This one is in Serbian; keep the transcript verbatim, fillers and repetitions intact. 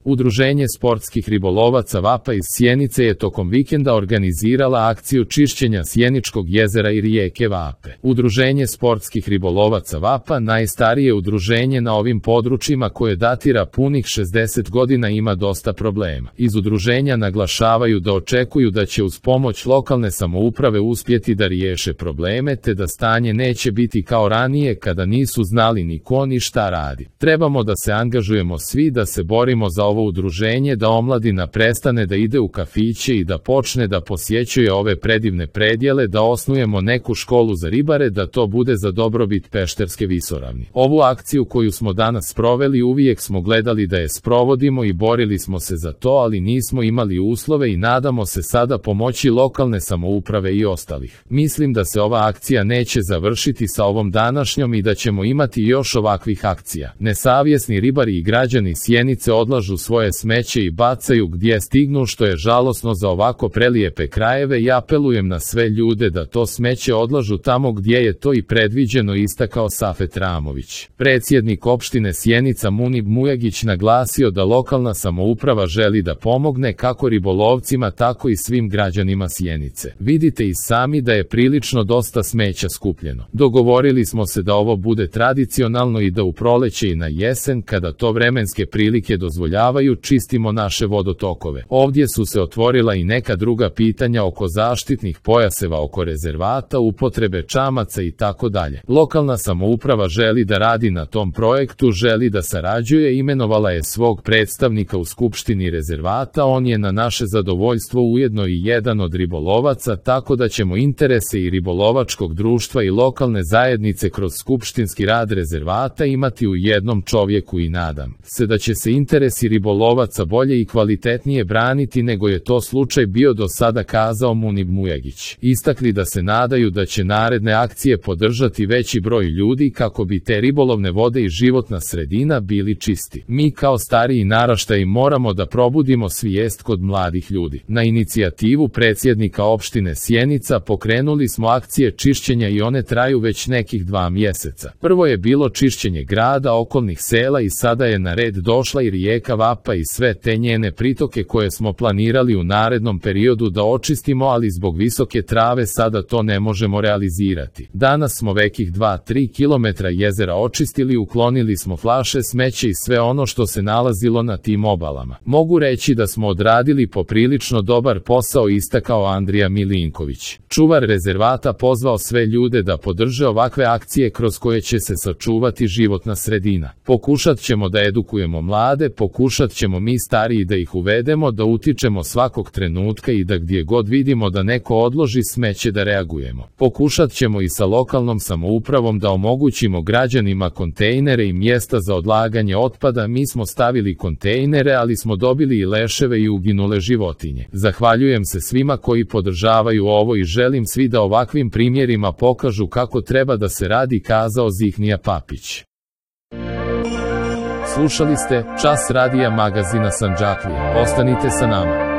Udruženje sportskih ribolovaca Vapa iz Sjenice je tokom vikenda organizirala akciju čišćenja Sjeničkog jezera i rijeke Vape. Udruženje sportskih ribolovaca Vapa, najstarije udruženje na ovim područjima koje datira punih šezdeset godina, ima dosta problema. Iz udruženja naglašavaju da očekuju da će uz pomoć lokalne samouprave uspjeti da riješe probleme, te da stanje neće biti kao ranije kada nisu znali ni ko ni šta radi. Trebamo da se angažujemo svi, da se borimo za ovo udruženje, da omladina prestane da ide u kafiće i da počne da posjećuje ove predivne predjele, da osnujemo neku školu za ribare, da to bude za dobrobit Pešterske visoravni. Ovu akciju koju smo danas sproveli uvijek smo gledali da je sprovodimo i borili smo se za to, ali nismo imali uslove i nadamo se sada pomoći lokalne samouprave i ostalih. Mislim da se ova akcija neće završiti sa ovom današnjom i da ćemo imati još ovakvih akcija. Nesavjesni ribari i građani Sjenice odlažu svoje smeće i bacaju gdje stignu, što je žalosno za ovako prelijepe krajeve, i apelujem na sve ljude da to smeće odlažu tamo gdje je to i predviđeno, istakao Safet Ramović. Predsjednik opštine Sjenica Munib Mujagić naglasio da lokalna samouprava želi da pomogne kako ribolovcima tako i svim građanima Sjenice. Vidite i sami da je prilično dosta smeća skupljeno. Dogovorili smo se da ovo bude tradicionalno i da u proleće i na jesen, kada to vremenske prilike dozvoljavaju, čistimo naše vodotokove. Ovdje su se otvorila i neka druga pitanja oko zaštitnih pojaseva, oko rezervata, upotrebe čamaca i tako dalje. Lokalna samouprava želi da radi na tom projektu, želi da sarađuje, imenovala je svog predstavnika u skupštini rezervata, on je na naše zadovoljstvo ujedno i jedan od ribolovaca, tako da ćemo interese i ribolovačkog društva i lokalne zajednice kroz skupštinski rad rezervata imati u jednom čovjeku i nadam se da će se interesi ribolovaca bolje i kvalitetnije braniti nego je to slučaj bio do sada, kazao Munib Mujagić. Istakli da se nadaju da će naredne akcije podržati veći broj ljudi kako bi te ribolovne vode i životna sredina bili čisti. Mi kao stariji naraštaji moramo da probudimo svijest kod mladih ljudi. Na inicijativu predsjednika opštine Sjenica pokrenuli smo akcije čišćenja i one traju već nekih dva mjeseca. Prvo je bilo čišćenje grada, okolnih sela i sada je na red došla i rijeka Vapa i sve te njene pritoke koje smo planirali u narednom periodu da očistimo, ali zbog visoke trave sada to ne možemo realizirati. Danas smo vekih dva do tri kilometra jezera očistili, uklonili smo flaše, smeće i sve ono što se nalazilo na tim obalama. Mogu reći da smo odradili poprilično dobar posao, istakao Andrija Milinković. Čuvar rezervata pozvao sve ljude da podrže ovakve akcije kroz koje će se sačuvati životna sredina. Pokušat ćemo da edukujemo mlade, pokušat ćemo mi stariji da ih uvedemo, da utičemo svakog trenutka i da gdje god vidimo da neko odloži smeće da reagujemo. Pokušat ćemo i sa lokalnom samoupravom da omogućimo građanima kontejnere i mjesta za odlaganje otpada. Mi smo stavili kontejnere, ali smo dobili i leševe i uginule životinje. Zahvaljujem se svima koji podržavaju ovo i želim svi da ovakvim primjerima pokažu kako treba da se radi, kazao Zihnija Papić. Slušali ste Čas radija magazina Sandžaklija. Ostanite sa nama.